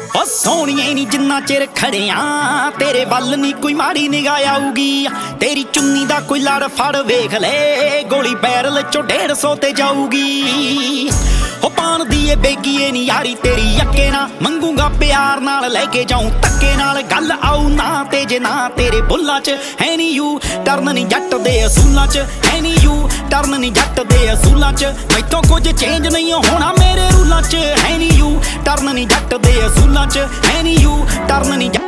ओ सोहणीए नी जिन्ना चिर खड़िया तेरे वल नी कोई माड़ी निगाह आऊगी। तेरी चुन्नी दा कोई लड़ फड़ वेख ले गोली बैरल चो 150 ते जाऊगी। हो पान दी ए बेगीए नी यारी तेरी यक्के ना मंगूंगा प्यार नाल लेके जाऊं तक्के नाल गल आऊ ना ते जे ना तेरे बुल्ला च है नी यू टर्न नी जट दे असूलां च है नी यू टर्न नी जट दे असूलां च मैथों कुछ चेंज नहीं होना मेरे रूलां च है नी यू टर्न नी जट दे असूलां च है नी यू टर्न नी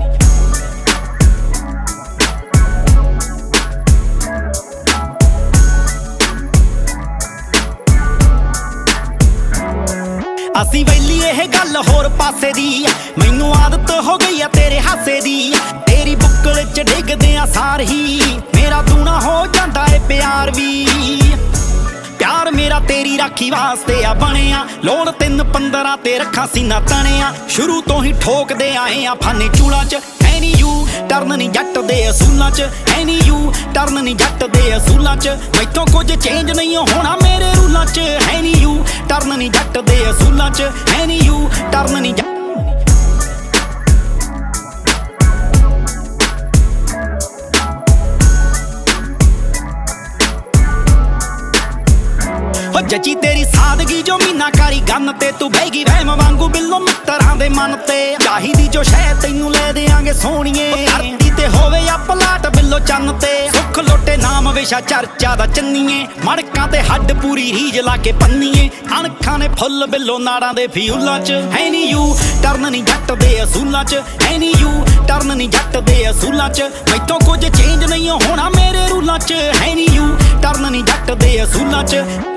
असी वैली यह गल होर पासे दी मैनू आदत हो गई है तेरे हासे दी। तेरी बुक्कल च डिगदे सार ही मेरा दूना हो जाता है प्यार भी। प्यार मेरा तेरी राखी वास्ते आ बनिया लोड़ 3-15 ते रखा सीना तनिया। शुरू तो ही ठोकदे आए आ फाने चूड़ा च है नी यू टर्न नी जट दे असूलां च है नी यू टर्न नी जट दे असूलां च मैथों कुछ चेंज नहीं होना मेरे रूलां च है नी यू टर्न नी जट दे असूलां च है नी यू टर्न नी जची तेरी सादगी जो मीनाकारी गन ते तू बहगी वहम वांगू बिल्लो मित्तरां दे मन ते चाहिदी जो शै तैनू ले देंगे सोहणीए धरती ते होवे या पलाट बिल्लो चन्न ते सुख लोटे नाम विशा चर्चा दा चन्नीए मड़कां ते हड्ड पूरी रीज लाके पन्नीए अणखां ने फुੱਲ बिल्लो नाड़ां दे फ्यूलां च है नी यू टर्न नी जट दे असूलां च है नी यू टर्न नी जट दे असूलां च मैथों कुछ चेंज नहीं होना मेरे रूलां च है नी यू टर्न नी जट दे असूलां च।